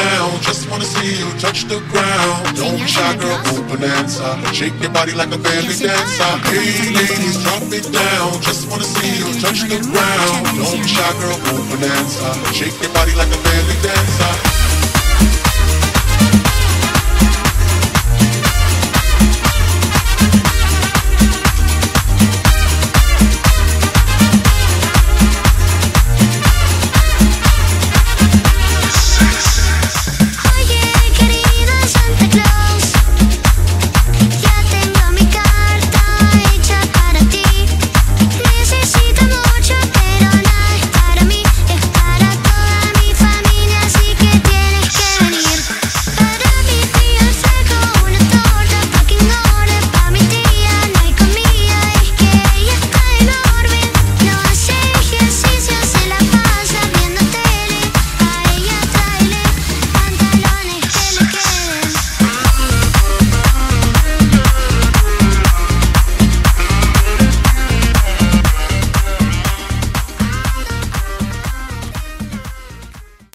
down, just wanna see you touch the ground. Don't be shy, girl, go bonanza. Shake your body like a belly dancer. Hey ladies, drop it down, just wanna see you touch the ground. Don't be shy, girl, go bonanza. Shake your body like a belly dancer.